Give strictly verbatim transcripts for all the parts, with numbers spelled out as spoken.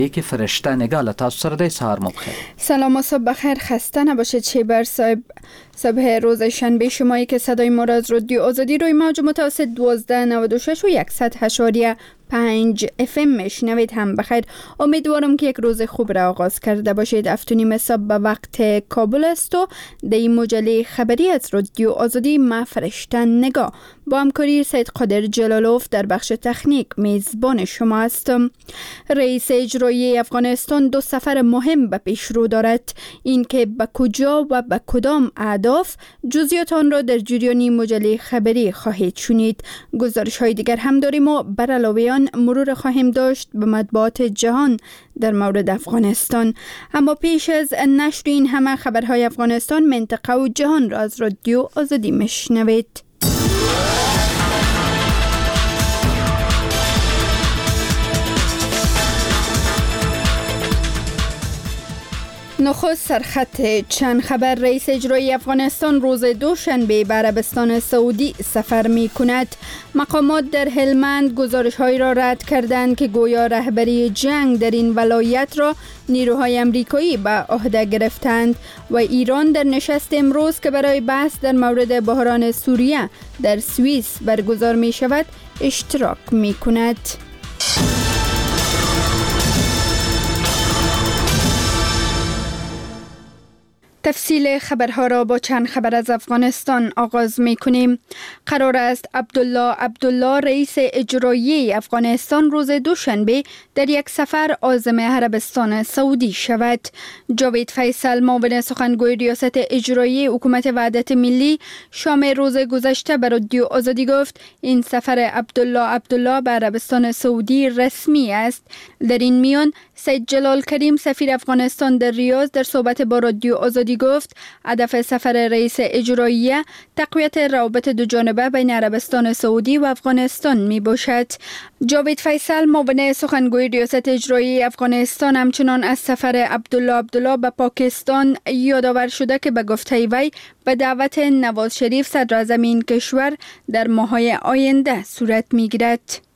یکی فرشته نگاه تاسو سره دی. سهار مو بخیر. سلام و صبح بخیر. خسته نباشید شیبر صاحب. صبح روز شنبه شمایی که صدای ما را از رادیو آزادی روی موج متوسط دوازده نود و شش و صد اشاریه پنج اف ام میشنوید هم بخیر. امیدوارم که یک روز خوب را آغاز کرده باشید. هفت و نیم صبح به وقت کابل است و در این مجله خبری از رادیو آزادی ما فرشته نگاه با همکاری سید قادر جلالوف در بخش تکنیک میزبان شما هستم. رئیس اجرایی افغانستان دو سفر مهم به پیش رو دارد. این که به کجا و به کدام اهداف، جزئیات آن را در جریان مجله خبری خواهید شنید. گزارش های دیگر هم داریم و بر علاوه آن مرور خواهیم داشت به مطبوعات جهان در مورد افغانستان. اما پیش از نشر این همه خبرهای افغانستان، منطقه و جهان را از رادیو آزادی میشنوید. نخست سرخط چند خبر. رئیس اجرایی افغانستان روز دوشنبه به عربستان سعودی سفر می کند. مقامات در هلمند گزارش های را رد کردند که گویا رهبری جنگ در این ولایت را نیروهای امریکایی به عهده گرفتند و ایران در نشست امروز که برای بحث در مورد بحران سوریه در سوئیس برگزار می شود اشتراک می کند. تفصیل خبرها را با چند خبر از افغانستان آغاز می کنیم. قرار است عبدالله عبدالله رئیس اجرایی افغانستان روز دوشنبه در یک سفر عازم عربستان سعودی شود. جاوید فیصل معاون سخنگوی ریاست اجرایی حکومت وحدت ملی شام روز گذشته به رادیو آزادی گفت این سفر عبدالله عبدالله به عربستان سعودی رسمی است. در این میان سید جلال کریم سفیر افغانستان در ریاض در صحبت با رادیو آزادی گفت هدف سفر رئیس اجرایی تقویت روابط دو جانبه بین عربستان سعودی و افغانستان می باشد. جاوید فیصل معاون سخنگوی ریاست اجرایی افغانستان همچنان از سفر عبدالله عبدالله به پاکستان یادآور شده که به گفته وی به دعوت نواز شریف صدر اعظم این کشور در ماه‌های آینده صورت می گیرد.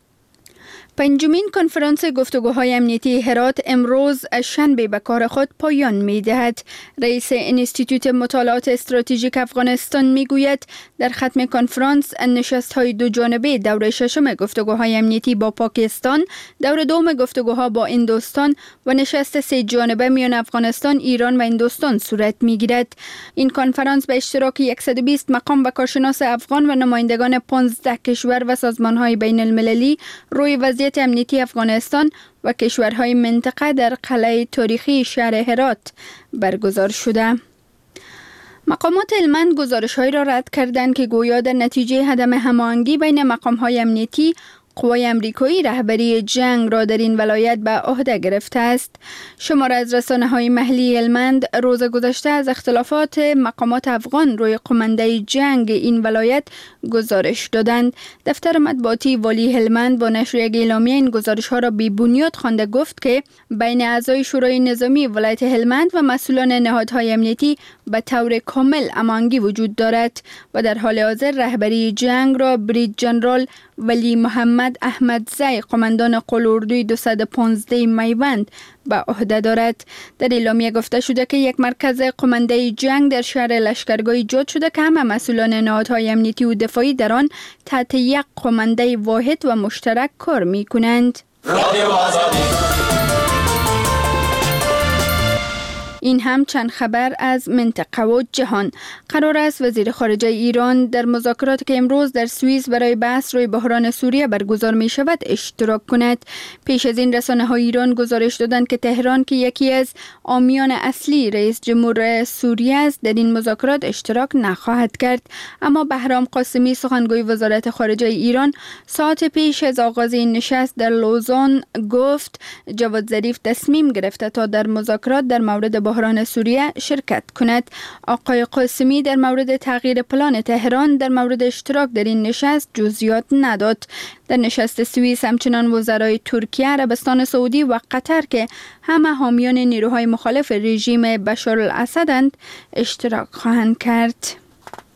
پنجمین کنفرانس گفتگوهای امنیتی هرات امروز شنبه به کار خود پایان می دهد. رئیس انستیتوت مطالعات استراتژیک افغانستان می گوید در ختم کنفرانس نشست های دو جانبه دور ششم گفتگوهای امنیتی با پاکستان، دور دوم گفتگوها با هندوستان و نشست سه جانبه میان افغانستان، ایران و هندوستان صورت می گیرد. این کنفرانس به اشتراک صد و بیست مقام و کارشناس افغان و نمایندگان پانزده کشور و سازمان های بین المللی روی وضعیت امنیتی افغانستان و کشورهای منطقه در قلعه تاریخی شهر هرات برگزار شده. مقامات هلمند گزارش‌هایی را رد کردند که گویا در نتیجه عدم هماهنگی بین مقام‌های امنیتی قوای امریکایی رهبری جنگ را در این ولایت به عهده گرفته است. شماره از رسانه‌های محلی هلمند روز گذشته از اختلافات مقامات افغان روی قمنده جنگ این ولایت گزارش دادند. دفتر مطبوعاتی والی هلمند با نشر یک اعلامیه این گزارش‌ها را بی بنیاد خوانده گفت که بین اعضای شورای نظامی ولایت هلمند و مسئولان نهادهای امنیتی به طور کامل هماهنگی وجود دارد و در حال حاضر رهبری جنگ را بریج جنرال ولی محمد احمدزی قماندان قلاردوی دویست و پانزده میوند به عهده دارد. در اعلامیه گفته شده که یک مرکز قمانده جنگ در شهر لشکرگاه ایجاد شده که همه مسئولان نهادهای امنیتی و دفاعی در آن تحت یک قمانده واحد و مشترک کار می کنند. این هم چند خبر از منطقه و جهان. قرار است وزیر خارجه ایران در مذاکراتی که امروز در سوئیس برای بحث روی بحران سوریه برگزار می شود اشتراک کند. پیش از این رسانه‌های ایران گزارش دادند که تهران که یکی از حامیان اصلی رئیس جمهور سوریه است در این مذاکرات اشتراک نخواهد کرد. اما بهرام قاسمی سخنگوی وزارت خارجه ایران ساعت پیش از آغاز این نشست در لوزان گفت جواد ظریف تصمیم گرفته تا در مذاکرات در مورد بحران سوریه شرکت کند. آقای قاسمی در مورد تغییر پلان تهران در مورد اشتراک در این نشست جزئیات نداد. در نشست سوئیس همچنان وزرای ترکیه، عربستان سعودی و قطر که همه حامیان نیروهای مخالف رژیم بشار الاسدند اشتراک خواهند کرد.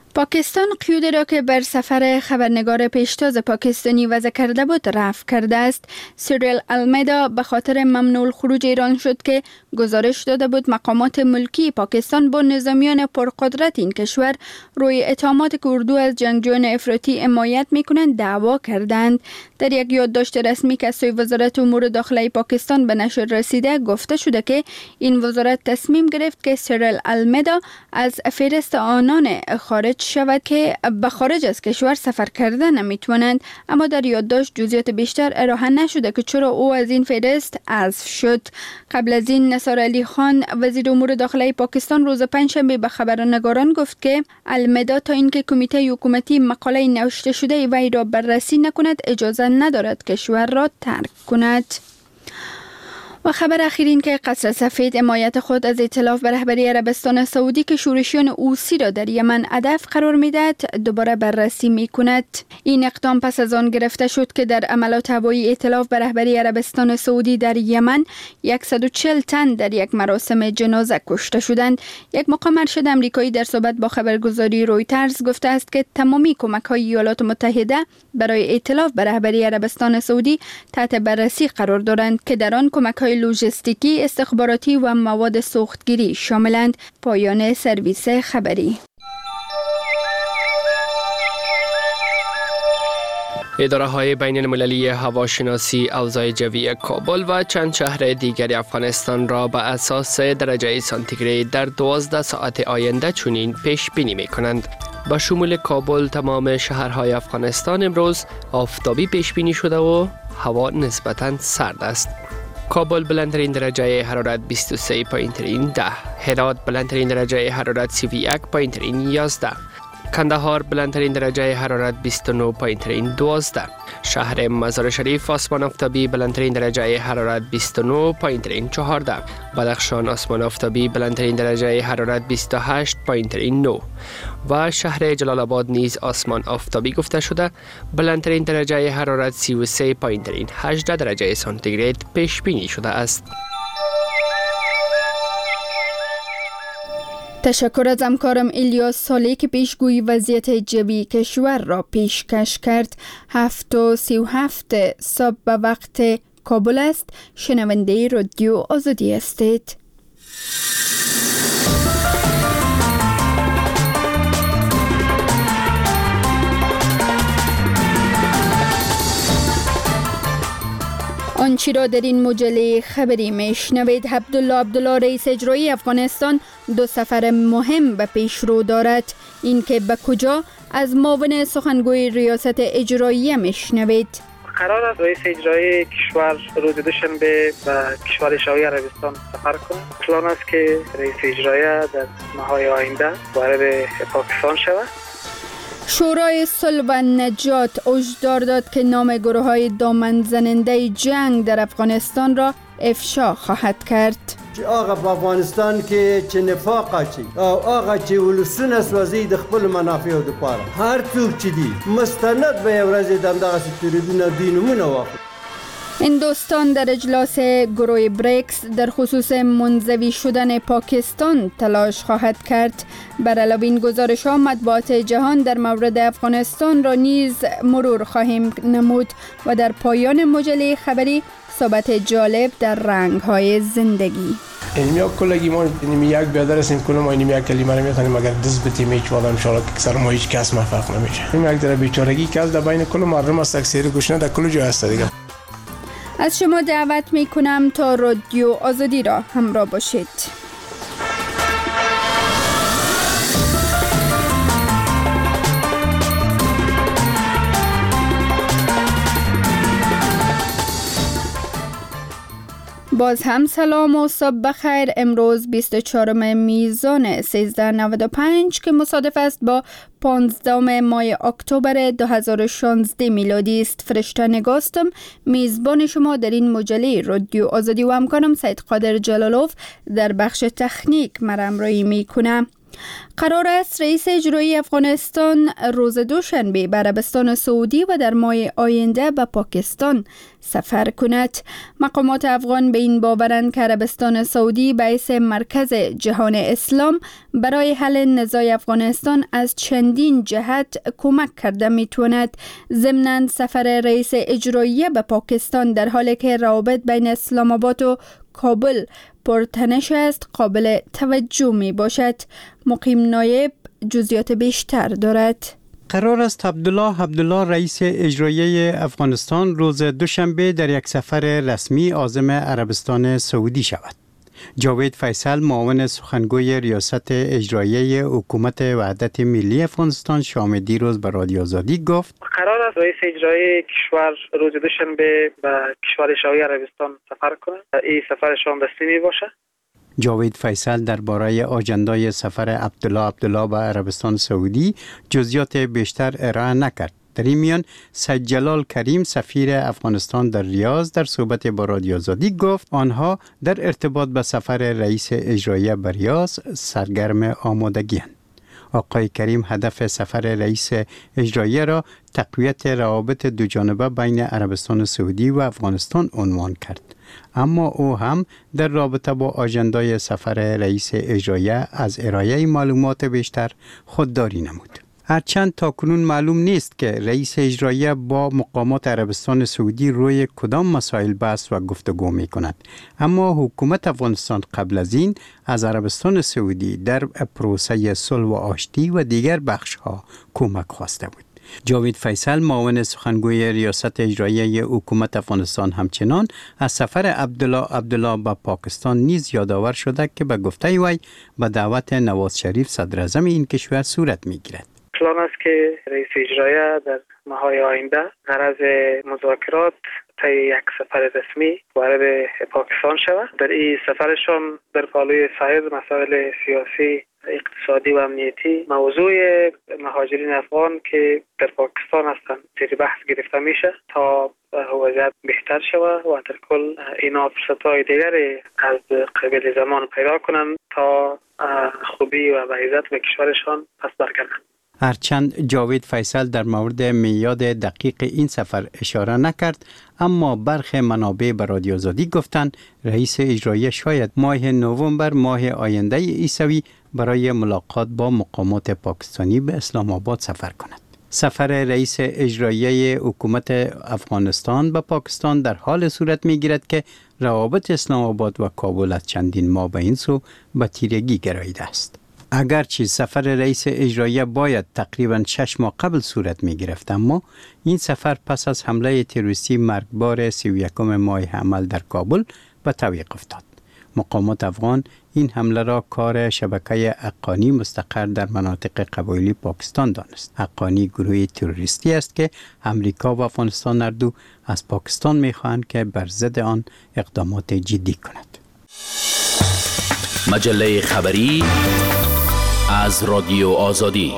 پاکستان قیودی را که بر سفر خبرنگار پیشتاز پاکستانی وضع کرده بود رفع کرده است. سیریل المیدا به خاطر ممنوع الخروج ایران شد که گزارش داده بود مقامات ملکی پاکستان با نظامیان پرقدرت این کشور روی اتهامات که اردو از جنگجویان افراطی حمایت میکنند دعوا کردند. در یک یادداشت رسمی که از سوی وزارت امور داخلی پاکستان به نشر رسیده گفته شده که این وزارت تصمیم گرفت که سیریل المیدا از فهرست آنان خارج شود که به خارج از کشور سفر کرده نمیتوانند، اما در یادداشت جزئیات بیشتر ارائه نشده که چرا او از این فهرست حذف شد. قبل از این نثار علی خان وزیر امور داخلی پاکستان روز پنجشنبه به خبرنگاران گفت که المیدا تا اینکه کمیته حکومتی مقاله نوشته شده وی را بررسی نکند اجازه ندارد کشور را ترک کند. و خبر اخیر این که قصر سفید حمایت خود از ائتلاف به رهبری عربستان سعودی که شورشیان حوثی را در یمن هدف قرار می‌دهد دوباره بررسی می‌کند. این اقدام پس از آن گرفته شد که در عملیات هوایی ائتلاف به رهبری عربستان سعودی در یمن صد و چهل تن در یک مراسم جنازه کشته شدند. یک مقام ارشد آمریکایی در صحبت با خبرگزاری رویترز گفته است که تمامی کمک‌های ایالات متحده برای ائتلاف به رهبری عربستان سعودی تحت بررسی قرار دارند که در آن کمک‌های لوجستیکی، استخباراتی و مواد سوختگیری شاملند. پایان سرویس خبری. اداره های بین المللی هواشناسی اوضاع جوی کابل و چند شهر دیگر افغانستان را به اساس درجه سانتیگراد در دوازده ساعت آینده چنین پیش بینی می کنند. با شمول کابل تمام شهرهای افغانستان امروز آفتابی پیش بینی شده و هوا نسبتاً سرد است. کابل بلندترین درجه حرارت بیست و سه پایین‌ترین ده، هرات بلندترین درجه حرارت سی و یک پایین‌ترین یازده، کندهار بلندترین درجه حرارت بیست و نه پایین‌ترین دوازده، شهر مزار شریف آسمان آفتابی بلندترین درجه حرارت بیست و نه پایین‌ترین چهارده، بدخشان آسمان آفتابی بلندترین درجه حرارت بیست و هشت پایین‌ترین نه و شهر جلال آباد نیز آسمان آفتابی گفته شده بلندترین درجه حرارت سی و سه پایین‌ترین هجده درجه سانتیگراد پیش بینی شده است. تشکر از همکارم الیاس سالی که پیشگویی وضعیت جوی کشور را پیشکش کرد. هفت و سی و هفت صبح به وقت کابل است. شنونده رادیو آزادی هستید. آنچه را در این مجله خبری میشنوید. عبدالله عبدالله رئیس اجرایی افغانستان دو سفر مهم به پیش رو دارد. این که به کجا از معاون سخنگوی ریاست اجرایی میشنوید. قرار است رئیس اجرایی کشور روز دوشنبه به کشور سعودی عربستان سفر کند. پلان است که رئیس اجرایی در ماه‌های آینده وارد پاکستان شود. شورای صلح و نجات هشدار داد که نام گروه‌های دامن زننده جنگ در افغانستان را افشا خواهد کرد. آقا په افغانستان کې چې نفاق اچي او آقا چې ولسونه سوځي د خپل منافعو لپاره هر څوک چې دي مستند به یو ورځ دغه ستوریدونه دوی نومونه واخلي. هندوستان در اجلاس گروه بریکس در خصوص منزوی شدن پاکستان تلاش خواهد کرد. بر علاوه این گزارش ها مطبوعات جهان در مورد افغانستان را نیز مرور خواهیم نمود و در پایان مجله خبری صحبت جالب در رنگ های زندگی. اینم یک کلگی ما اینم یک بیادر هستیم کل ما اینم یک کلمه رو میخوانیم مگر دست بتیم هیچ وقت انشالله که سر ما هیچ کس موفق نمیشه. این یک در بیچارگی که از در بین کل مردم است تکثیر گوشنه در کل جای است دیگه. از شما دعوت می کنم تا رادیو آزادی را همراه باشید. باز هم سلام و صبح بخیر. امروز بیست و چهارم میزان سیزده نود و پنج که مصادف است با پانزدهم ماه اکتبر دو هزار و شانزده میلادی است. فرشته نگاستم میزبان شما در این مجله رادیو آزادی و همکارم سید قادر جلالوف در بخش تکنیک مرامرایی میکنم. قرار است رئیس اجرایی افغانستان روز دوشنبه به عربستان سعودی و در ماه آینده به پاکستان سفر کند. مقامات افغان به این باورند که عربستان سعودی به حیث مرکز جهان اسلام برای حل نزاع افغانستان از چندین جهت کمک کرده میتواند. ضمناً سفر رئیس اجراییه به پاکستان در حالی که روابط بین اسلام آباد و کابل پرتنش است قابل توجه می باشد. مقیم نایب جزئیات بیشتر دارد. قرار است عبدالله عبدالله رئیس اجراییه افغانستان روز دوشنبه در یک سفر رسمی عازم عربستان سعودی شود. جاوید فیصل معاون سخنگوی ریاست اجراییه حکومت وحدت ملی افغانستان شام دیروز به رادیو آزادی گفت قرار است رئیس اجرایی کشور روز دوشنبه به کشور شاهی عربستان سفر کنند. این سفرشان رسمی می باشد. جاوید فیصل درباره آجندای سفر عبدالله عبدالله به عربستان سعودی جزئیات بیشتر ارائه نکرد. در این میان سید جلال کریم سفیر افغانستان در ریاض در صحبت با رادیو آزادی گفت آنها در ارتباط به سفر رئیس اجرایی به ریاض سرگرم آمادگی‌اند. آقای کریم هدف سفر رئیس اجرایی را تقویت روابط دوجانبه بین عربستان سعودی و افغانستان عنوان کرد. اما او هم در رابطه با آژندای سفر رئیس اجرایی از ارائه معلومات بیشتر خودداری نمود. هرچند تاکنون معلوم نیست که رئیس اجرایی با مقامات عربستان سعودی روی کدام مسائل بحث و گفتگو می کند. اما حکومت افغانستان قبل از این از عربستان سعودی در پروسه صلح و آشتی و دیگر بخش ها کمک خواسته بود. جاوید فیصل معاون سخنگوی ریاست اجراییه حکومت افغانستان همچنان از سفر عبدالله عبدالله به پاکستان نیز یادآور شده که به گفته وی به دعوت نواز شریف صدر اعظم این کشور صورت میگیرد. پلان است که رئیس اجرایی در ماه‌های آینده غرض مذاکرات طی یک سفر رسمی وارد پاکستان شود. در این سفرشان در پالوی سایر مسائل سیاسی، اقتصادی و امنیتی موضوع مهاجرین افغان که در پاکستان هستند زیر بحث گرفته میشه تا وضعیت بهتر شود و در کل اینا فرصت‌های دیگری از قبل زمان پیدا کنند تا خوبی و عزت به کشورشان پس برگردند. هرچند جاوید فیصل در مورد میعاد دقیق این سفر اشاره نکرد، اما برخی منابع به رادیو آزادی گفتند رئیس اجرایی شاید ماه نوامبر ماه آینده عیسوی برای ملاقات با مقامات پاکستانی به اسلام آباد سفر کند. سفر رئیس اجرایی حکومت افغانستان به پاکستان در حال صورت می‌گیرد که روابط اسلام آباد و کابل از چندین ماه به این سو به تیرگی گراییده است. اگرچه سفر رئیس اجرایی باید تقریباً شش ماه قبل صورت می گرفت، اما این سفر پس از حمله تروریستی مرگبار سی و یکم ماه حمل در کابل به تعویق افتاد. مقامات افغان این حمله را کار شبکه حقانی مستقر در مناطق قبایلی پاکستان دانست. حقانی گروهی تروریستی است که امریکا و افغانستان هر دو از پاکستان می خواهند که بر ضد آن اقدامات جدی کند. مجله خبری از رادیو آزادی.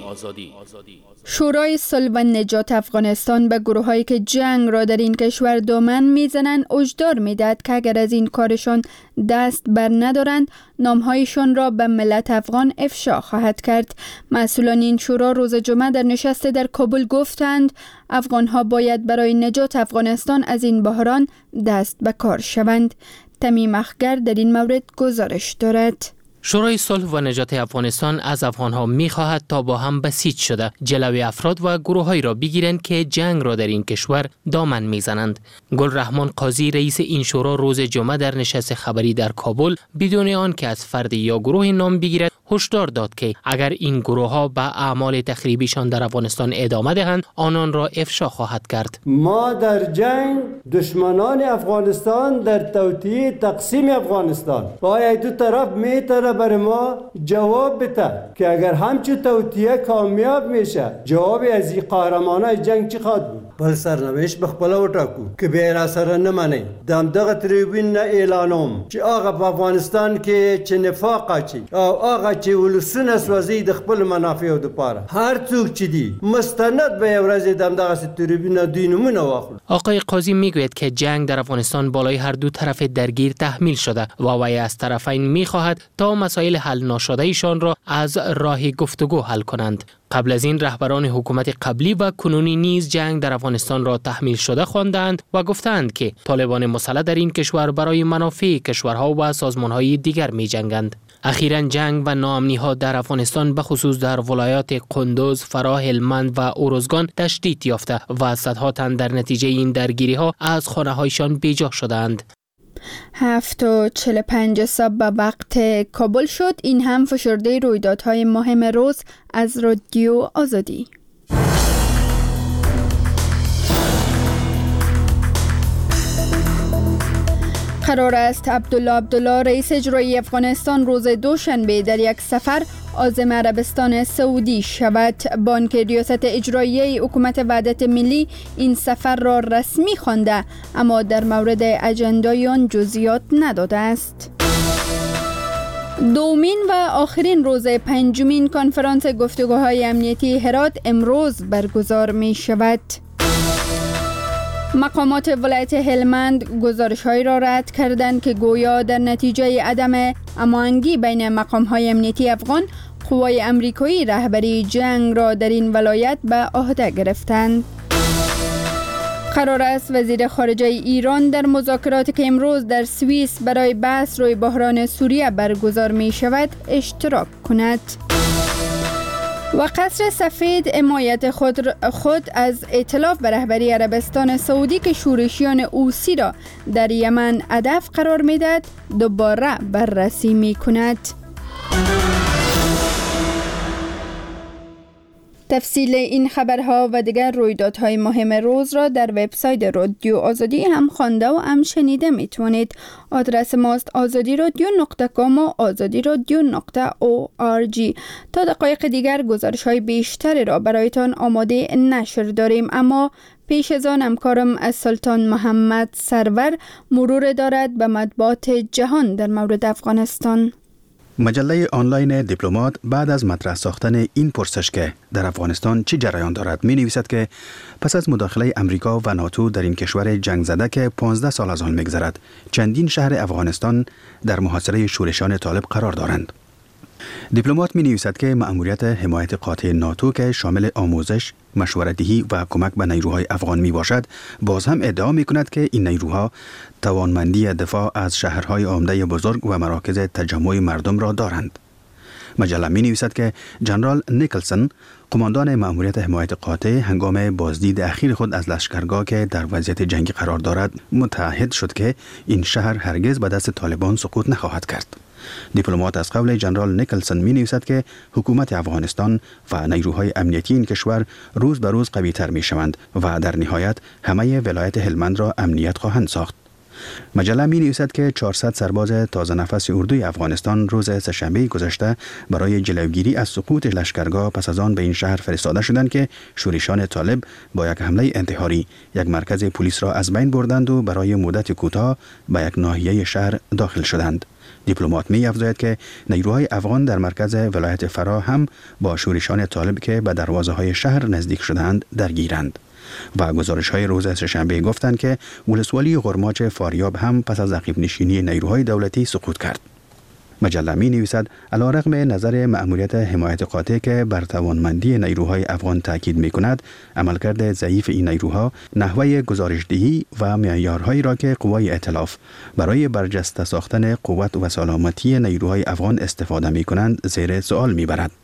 شورای صلح و نجات افغانستان به گروهایی که جنگ را در این کشور دامن میزنند هشدار میدهد که اگر از این کارشان دست بر ندارند نامهایشان را به ملت افغان افشا خواهد کرد. مسئولان این شورا روز جمعه در نشست در کابل گفتند افغانها باید برای نجات افغانستان از این بحران دست به کار شوند. تمیم اخگر در این مورد گزارش دارد. شورای صلح و نجات افغانستان از افغانها می‌خواهد تا با هم بسیج شده جلوی افراد و گروه‌هایی را بگیرند که جنگ را در این کشور دامن می‌زنند. گل رحمان قاضی رئیس این شورا روز جمعه در نشست خبری در کابل بدون آن که از فرد یا گروه نام بگیرد هشدار داد که اگر این گروه‌ها به اعمال تخریبیشان در افغانستان ادامه دهند آنان را افشا خواهد کرد. ما در جنگ دشمنان افغانستان در توطئه تقسیم افغانستان باید دو طرف میتونه برای ما جواب بده که اگر همچون توطئه کامیاب میشه جواب از این قهرمانای جنگ چی خواهد بود؟ بل سرنوشت به خپل وټاکو که به را سره نه منی دم دغه تریبون نه اعلانوم چې هغه په افغانستان کې چې نفاق اچي او هغه چې ولسونه سوځي د خپل منافعو لپاره هر څوک چې دي مستند به ورځ دم دغه تریبون دینمونه واخلي. آقای قاضی میگوید که جنگ در افغانستان بالای هر دو طرف درگیر تحمیل شده و وی از طرفین میخواهد تا مسائل حل ناشده ایشان را از راه گفتگو حل کنند. قبل از این رهبران حکومت قبلی و کنونی نیز جنگ در افغانستان را تحمیل شده خواندند و گفتند که طالبان مسلح در این کشور برای منافع کشورها و سازمانهای دیگر می جنگند. اخیراً جنگ و ناامنی‌ها در افغانستان به خصوص در ولایات قندوز، فرا، هلمند و اروزگان تشدید یافته و صدها تن در نتیجه این درگیری‌ها از خانه‌هایشان بیجا شدند. هفت و چهل و پنج صبح به وقت کابل شد. این هم فشرده رویدادهای مهم روز از رادیو آزادی. قرار است عبدالله عبدالله رئیس اجرایی افغانستان روز دوشنبه در یک سفر عازم عربستان سعودی شود. بانک ریاست اجرایی حکومت وحدت ملی این سفر را رسمی خوانده اما در مورد اجندای آن جزئیات نداده است. دومین و آخرین روز پنجمین کنفرانس گفتگوهای امنیتی هرات امروز برگزار می شود. مقامات ولایت هلمند گزارش‌هایی را رد کردند که گویا در نتیجه عدم هماهنگی بین مقام‌های امنیتی افغان، قوای امریکایی رهبری جنگ را در این ولایت به عهده گرفتند. قرار است وزیر خارجه ایران در مذاکراتی که امروز در سوئیس برای بحث روی بحران سوریه برگزار می شود اشتراک کند. و قصر سفید حمایت خود, خود از ائتلاف به رهبری عربستان سعودی که شورشیان حوثی را در یمن هدف قرار می‌دهد دوباره بررسی می‌کند. تفصیل این خبرها و دیگر رویدادهای مهم روز را در وبسایت رادیو آزادی هم خوانده و هم شنیده میتونید. آدرس ماست آزادی رادیو نقطه کام و آزادی رادیو نقطه او آر جی. تا دقایق دیگر گزارش های بیشتری را برایتان آماده نشر داریم، اما پیش از آن همکارم از سلطان محمد سرور مرور دارد به مطبوعات جهان در مورد افغانستان. مجله آنلاین دیپلمات بعد از مطرح ساختن این پرسش که در افغانستان چه جریان دارد می نویسد که پس از مداخله امریکا و ناتو در این کشور جنگ زده که پانزده سال از آن می‌گذرد، چندین شهر افغانستان در محاصره شورشان طالب قرار دارند. دیپلمات می نویسد که مأموریت حمایت قاطع ناتو که شامل آموزش، مشورت‌دهی و کمک به نیروهای افغان می باشد، باز هم ادعا می کند که این نیروها توانمندی دفاع از شهرهای عمده بزرگ و مراکز تجمع مردم را دارند. مجله می نویسد که جنرال نیکلسن، قماندان مأموریت حمایت قاطع، هنگام بازدید اخیر خود از لشکرگاه که در وضعیت جنگی قرار دارد متعهد شد که این شهر هرگز به دست طالبان سقوط نخواهد کرد. دیپلمات از قول جنرال نیکلسن می نویسد که حکومت افغانستان و نیروهای امنیتی این کشور روز به روز قوی تر می شوند و در نهایت همه ولایت هلمند را امنیت خواهند ساخت. مجله می نویسد که چهارصد سرباز تازه نفس اردوی افغانستان روز سه‌شنبه گذشته برای جلوگیری از سقوط لشکرگاه پس از آن به این شهر فرستاده شدند که شورشان طالب با یک حمله انتحاری یک مرکز پلیس را از بین بردند و برای مدت کوتاه به یک ناحیه شهر داخل شدند. دیپلمات می افزاید که نیروهای افغان در مرکز ولایت فرا هم با شورشان طالب که به دروازه های شهر نزدیک شدند درگیرند. و گزارش های روز سه‌شنبه گفتند که ولسوالی غرماچ فاریاب هم پس از عقب نشینی نیروهای دولتی سقوط کرد. مجله می نویسد علیرغم نظر مأموریت حمایت قاطع که بر توانمندی نیروهای افغان تاکید می کند، عملکرد ضعیف این نیروها نحوه گزارشدهی و معیارهایی را که قوای ائتلاف برای برجسته ساختن قوت و سلامتی نیروهای افغان استفاده می کنند زیر سوال می برد.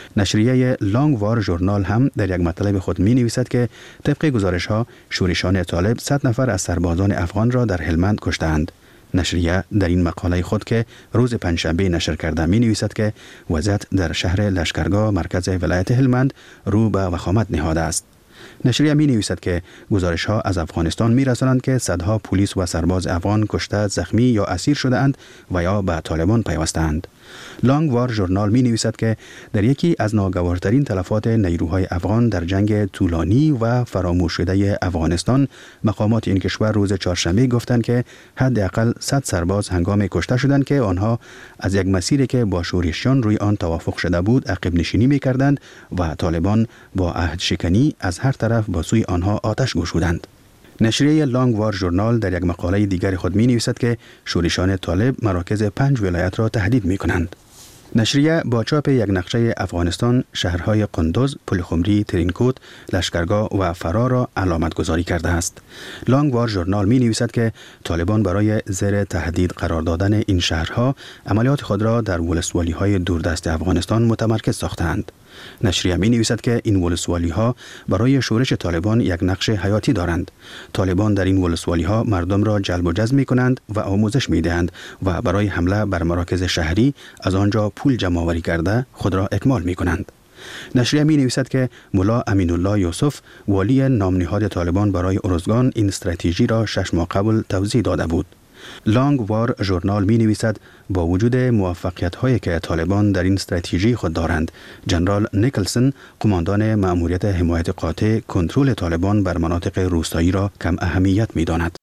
نشریه لانگ وار ژورنال هم در یک مطلب خود می نویسد که طبق گزارش ها شورشان طالب صد نفر از سربازان افغان را در هلمند کشتند. نشریه در این مقاله خود که روز پنجشنبه نشر کرده می نویسد که وضعیت در شهر لشکرگاه مرکز ولایت هلمند رو به وخامت نهاده است. نشریه می نویسد که گزارش ها از افغانستان می رسانند که صدها پلیس و سرباز افغان کشته، زخمی یا اسیر شده اند و یا به طالبان پیوستند. لانگ وار ژورنال می نویسد که در یکی از ناگوارترین تلفات نیروهای افغان در جنگ طولانی و فراموش شده افغانستان، مقامات این کشور روز چهارشنبه گفتند که حداقل صد سرباز هنگام کشته شدند که آنها از یک مسیری که با شورشیان روی آن توافق شده بود عقب نشینی می کردند و طالبان با عهد شکنی از هر طرف با سوی آنها آتش گشودند. نشریه لانگ وار ژورنال در یک مقاله دیگر خود می نویسد که شورشان طالب مراکز پنج ولایت را تهدید می کنند. نشریه با چاپ یک نقشه افغانستان شهرهای قندوز، پلخمری، ترینکوت، لشکرگاه و فرا را علامت گذاری کرده است. لانگوار ژورنال می نویسد که طالبان برای زیر تهدید قرار دادن این شهرها عملیات خود را در ولسوالی های دوردست افغانستان متمرکز ساختند. نشریه می نویسد که این ولسوالی ها برای شورش طالبان یک نقش حیاتی دارند. طالبان در این ولسوالی ها مردم را جلب و جذب می کنند و آموزش می دهند و برای حمله بر مراکز شهری از آنجا پول جمع آوری کرده خود را اکمال می کنند. نشریه می نویسد که ملا امین الله یوسف والی نامنهاد طالبان برای ارزگان این استراتژی را شش ماه قبل توضیح داده بود. لانگوار ژورنال می نویسد با وجود موفقیت هایی که طالبان در این استراتژی خود دارند، جنرال نیکلسن قماندان مأموریت حمایت قاطع کنترل طالبان بر مناطق روستایی را کم اهمیت می داند.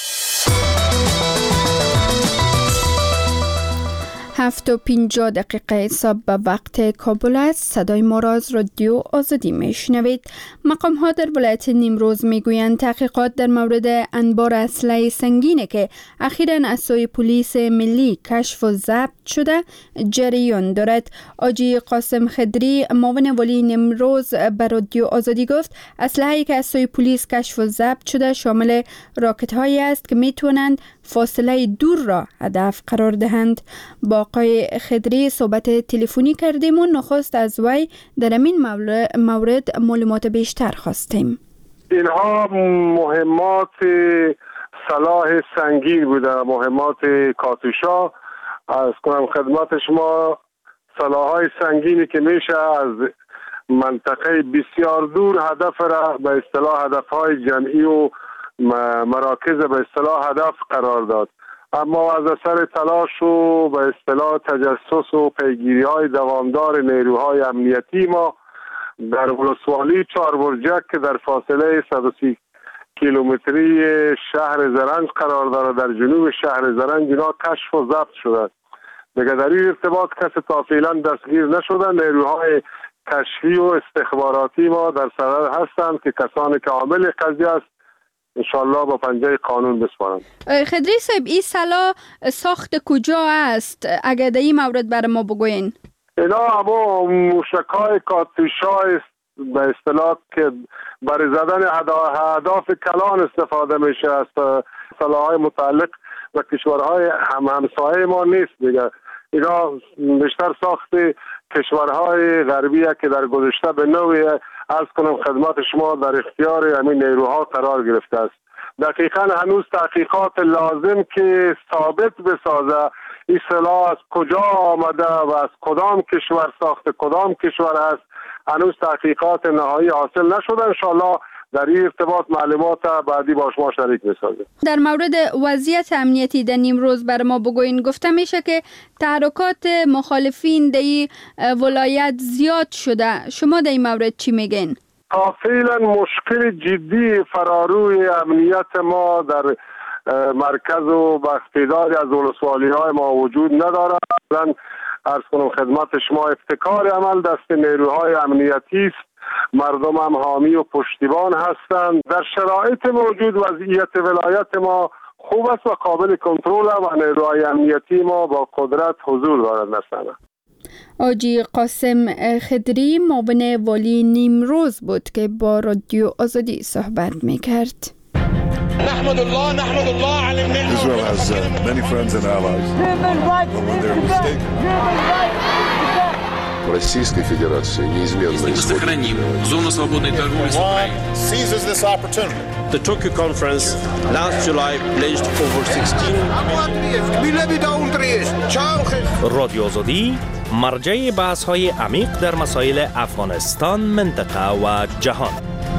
هفت و پنجاه دقیقه حساب به وقت کابل است. صدای ما را از رادیو آزادی میشنوید. مقام ها در ولایت نیمروز میگویند تحقیقات در مورد انبار اسلحه سنگینی که اخیراً از سوی پلیس ملی کشف و ضبط شده جریان دارد. آجی قاسم خدری معاون والی نیمروز به رادیو آزادی گفت اسلحه‌ای که از سوی پلیس کشف و ضبط شده شامل راکت هایی است که میتونند فاصله دور را هدف قرار دهند. با آقای خدری صحبت تلفنی کردیم و نخست از وی در این مورد معلومات بیشتر خواستیم. اینها مهمات سلاح سنگین بوده، مهمات کاتوشا. از کنم خدمت شما سلاح‌های سنگینی که میشه از منطقه بسیار دور هدف را به اصطلاح هدف‌های جمعی و مراکز به اصطلاح هدف قرار داد. اما از اثر تلاش و به اصطلاح تجسس و پیگیری‌های دوامدار نیروهای امنیتی ما در ولسوالی چهاربرجک که در فاصله صد و سی کیلومتری شهر زرنج قرار دارد در جنوب شهر زرنج اینا کشف و ضبط شده. دیگه در این ارتباط کسی تا فعلا دستگیر نشده. نیروهای کشفی و استخباراتی ما در صدد هستند که کسانی که عامل قضیه است انشالله با پنجه قانون بسپارند. خدری صاحب این سلاح ساخت کجا است؟ اگر در این مورد برای ما بگوین. اینا اما موشک‌های کاتوشا است به اصطلاح که برای زدن اهداف کلان استفاده میشه. از سلاح‌های متعلق و کشورهای هم همسایه ما نیست دیگه. اینا بیشتر ساخت کشورهای غربیه که در گذشته به نوعی از کنم خدمت شما در اختیار همین نیروها قرار گرفته است. دقیقاً هنوز تحقیقات لازم که ثابت بسازه این سلاح از کجا آمده و از کدام کشور ساخته کدام کشور است هنوز تحقیقات نهایی حاصل نشده. انشالله در این ارتباط معلومات بعدی با شما شریک می‌سازیم. در مورد وضعیت امنیتی در نیمروز بر ما بگوین. گفته میشه که تحرکات مخالفین در این ولایت زیاد شده. شما در این مورد چی میگین؟ فعلا مشکل جدی فراروی امنیت ما در مرکز و بخشیداری از ولسوالی‌های ما وجود ندارد. من عرض کنم خدمت شما ابتکار عمل دست نیروهای امنیتی است. مردم هم حامی و پشتیبان هستند. در شرایط موجود وضعیت ولایت ما خوب است و قابل کنترل و نیروهای امنیتی ما با قدرت حضور دارند. مثلا آجی قاسم خدری معاون والی نیمروز بود که با رادیو آزادی صحبت میکرد. نحمد الله نحمد الله على النعمة. Israel has uh, many friends and allies. But when they're mistaken. Российской Федерации неизменно сохраним зону свободной торговли с Украиной. Seizes this opportunity. The Tokyo conference last July pledged over sixteen. رادیو آزادی مرجع بحث‌های عمیق در مسائل افغانستان، منطقه و جهان.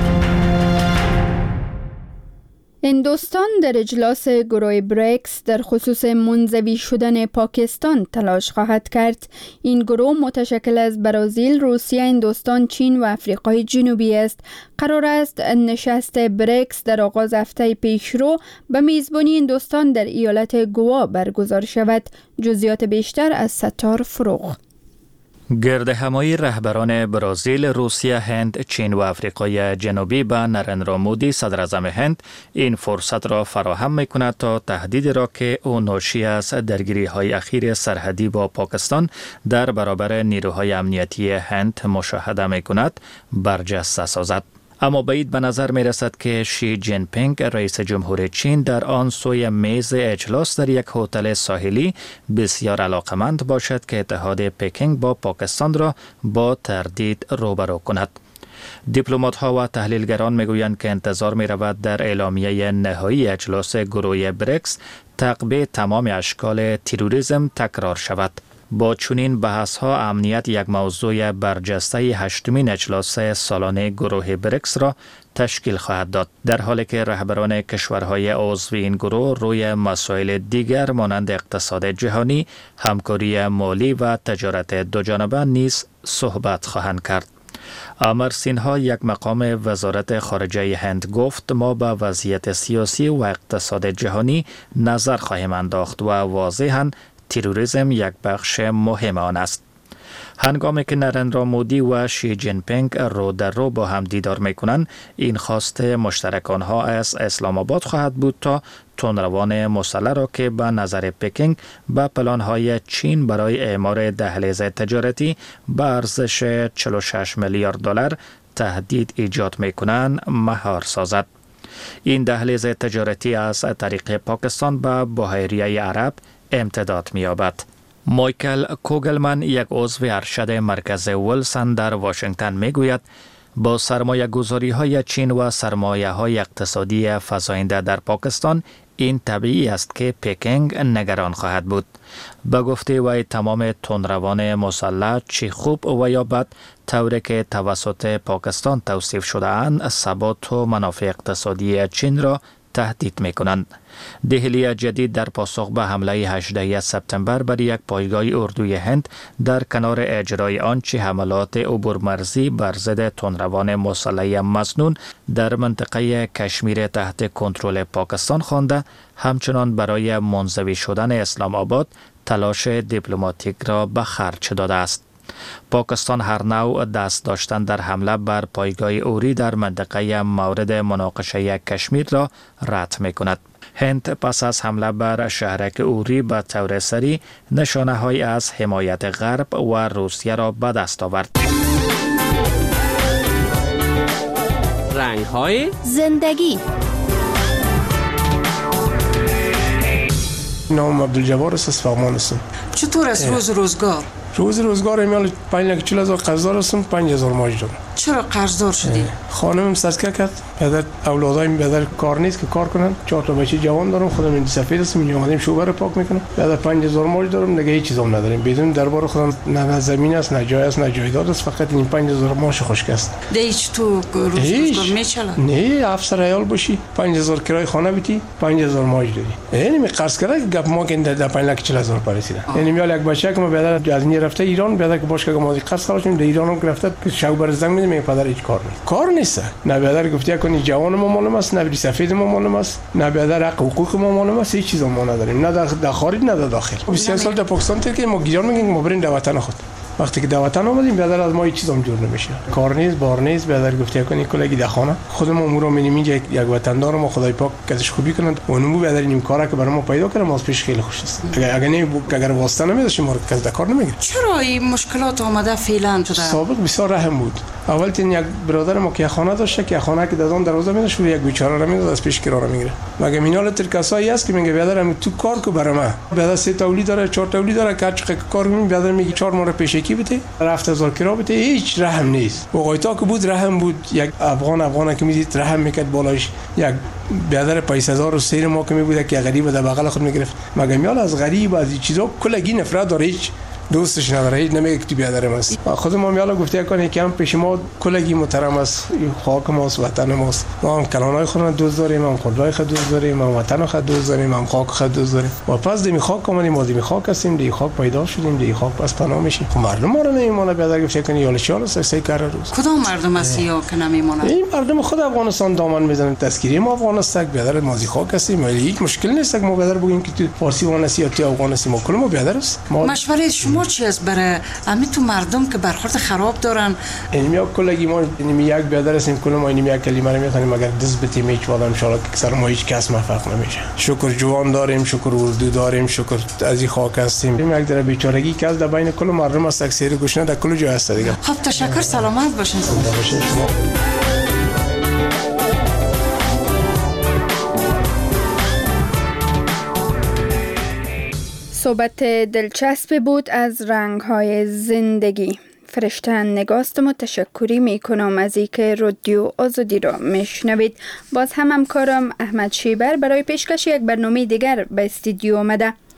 هندوستان در اجلاس گروه بریکس در خصوص منزوی شدن پاکستان تلاش خواهد کرد. این گروه متشکل از برزیل، روسیه، هندوستان، چین و آفریقای جنوبی است. قرار است نشست بریکس در آغاز هفته پیشرو به میزبانی هندوستان در ایالت گوا برگزار شود. جزئیات بیشتر از ستار فروغ. گردهمایی رهبران برزیل، روسیه، هند، چین و آفریقای جنوبی به نریندرا مودی صدر اعظم هند این فرصت را فراهم می کند تا تهدیدی را که او ناشی از درگیری های اخیر سرحدی با پاکستان در برابر نیروهای امنیتی هند مشاهده می کند برجسته سازد. اما بعید به نظر می رسد که شی جین پینگ رئیس جمهور چین در آن سوی میز اجلاس در یک هتل ساحلی بسیار علاقمند باشد که اتحاد پکینگ با پاکستان را با تردید روبرو کند. دیپلمات ها و تحلیلگران می گویند که انتظار می رود در اعلامیه نهایی اجلاس گروه بریکس تعقیب تمام اشکال تروریسم تکرار شود. با چنین بحث ها امنیت یک موضوع برجسته هشتمین اجلاس سالانه گروه بریکس را تشکیل خواهد داد، در حالی که رهبران کشورهای عضو این گروه روی مسائل دیگر مانند اقتصاد جهانی، همکاری مالی و تجارت دوجانبه نیز صحبت خواهند کرد. امر سینها، یک مقام وزارت خارجه هند، گفت ما به وضعیت سیاسی و اقتصاد جهانی نظر خواهیم انداخت و واضحاً تروریسم یک بخش مهم آن است. هنگامی که نریندرا مودی و شی جین پینگ رو در رو با هم دیدار می کنند، این خواست مشترک آنها از اسلام آباد خواهد بود تا تندروان مسلح را که به نظر پکینگ به پلان‌های چین برای اعمار دهلیز تجارتی به ارزش چهل و شش میلیارد دلار تهدید ایجاد می کنند مهار سازد. این دهلیز تجارتی از طریق پاکستان به بحیره عرب امتداد می‌یابد. مایکل کوگلمن، یک عضو ارشد مرکز ولسن در واشنگتن، میگوید با سرمایه گذاری های چین و سرمایه های اقتصادی فزاینده در پاکستان این طبیعی است که پکینگ نگران خواهد بود. به گفته وی تمام تندروان مسلح چه خوب و یا بد طوری که توسط پاکستان توصیف شده اند ثبات و منافع اقتصادی چین را تهدید می کنند. دهلی جدید در پاسخ به حمله هجدهم سپتامبر بر یک پایگاه اردوی هند در کنار اجرای آنچه حملات عبور مرزی بر ضد تندروان مسلح مظنون در منطقه کشمیر تحت کنترل پاکستان خوانده، همچنان برای منزوی شدن اسلام آباد تلاش دیپلماتیک را به خرج داده است. پاکستان هر نوع دست داشتن در حمله بر پایگاه اوری در منطقه مورد مناقشه کشمیر را رد می کند. هند پس از حمله بر شهرک اوری به طور سریع نشانه های از حمایت غرب و روسیه را به دست آورد. رنگ های زندگی. نام عبدالجبار است، از فغمان هستم. چطور است روز روزگار؟ روز روزگار ایمیال پنج لک چهل هزار قرضدار هستم، پنج هزار ماج دارم. چرا قرضدار شدی؟ خانمم صدقه کرد، پدر اولادایم پدر کار نیست که کار کنن، چهار تا بچه جوان دارم، خودم این سفید هستم، اینجا اومدیم شوبر رو پاک میکنم. پدر پنج هزار ماج دارم، دیگه هیچ چیزام نداریم. بدون دربار خودم نه, نه زمین است، نه جای است، نه جایداد است، فقط این پنج هزار ماش خشک است. ده هیچ تو روز روزگار میچله؟ نه، افسر عیال باشی، پنج هزار کرای خانه بدی، پنج هزار ماج داری. یعنی می قرض کرده گپ ما که در پنج لک چهل هزار پرسیدن. یعنی میال یک بچه که ما پدر از این رفته ایران، پدر که باش که ما قرض خلاصیم در ایران هم رفته که شوبر زنگ میده، میگه پدر هیچ کار نیست. کار نیست. نه پدر گفته کنی جوان ما معلوم است، نه بری سفید ما معلوم است، نه پدر حق حقوق ما معلوم است، هیچ چیز ما نداریم، نه در خارج نه در داخل. بیست سال در پاکستان که ما گیران میگیم ما بریم در وطن خود. وقتی که در وطن اومدیم پدر از ما هیچ چیزام جور نمیشه. کار نیست، بار نیست، پدر گفته کنی کلگی در خانه. خودم امور رو می‌بینیم اینجا یک وطندار ما خدای پاک ازش خوبی کنه. اونمو پدر این کارا که برای ما پیدا کنه ما پیش خیلی خوش است. اگر اگر نه اگر واسطه نمیداشیم ما کس در کار نمیگیره. چرا این مشکلات اومده فعلا تو در سابق بسیار رحم بود. اول تین یک برادر ما که خانه داشته که خانه که دادن دروازه میداشت یک بیچاره رو میداد از پیش کرا رو میگیره. مگه مینال ترکسایی است که میگه پدرم تو کار کو برای ما. پدر سه تولید داره، چهار تولید داره، کاچ کار میگه پدر میگه چهار ماه پیشکی بده. هفت هزار کرا بده، هیچ رحم نیست. وقایتا که بود رحم بود، یک افغان افغان که میدید رحم میکرد بالایش، یک برادر پایس هزار و سیر ما که میبود که غریب در بغل خود میگرفت. مگه میال از غریب از این چیزا کلگی نفرت داره، هیچ دوستش نداره، هیچ نمیگه که تو بیادرم است. خود ما میالا گفته کنه که هم پیش ما کلگی محترم است، خاک ماست، وطن ماست. ما هم کلانای خودمون دوست داریم، هم خودای خود دوست داریم، هم وطن خود دوست داریم، هم خاک خود دوست داریم. و پس دمی خاک اومدیم، ما دمی خاک هستیم، دی خاک پیدا شدیم، دی خاک پس پناه میشیم. خب مردم ما رو نمیمونه، بیادر گفته کنه یالشیان است، سه کار روز. کدام مردم است یا که نمیمونه؟ این مردم خود افغانستان دامن میزنن، تذکیری ما افغانستان بیادر مازی خاک هستیم، ولی هیچ مشکل نیست که ما بیادر بگیم که تو فارسی وانسی یا تو افغانستان ما کل ما بیادر است. مشوره شما شما چی است برای همین تو مردم که برخورد خراب دارن؟ اینمی کلگی ما اینمی یک بیادر هستیم کل ما اینمی یک کلمه رو میخوانیم مگر دست بتیم هیچ وقت ان شاء الله که سر ما هیچ کس موفق نمیشه. شکر جوان داریم، شکر اردو داریم، شکر از این خاک هستیم. یک در بیچارگی که از در بین کل مردم است اکثر گوشنه در کل جا هست دیگه. خب تشکر، سلامت باشین. صحبت دلچسبی بود از رنگ‌های زندگی. فرشته نگاستم و تشکری می کنم از اینکه رادیو آزادی را میشنوید. باز هم همکارم احمد شیبر برای پیشکش یک برنامه دیگر به استودیو آمده.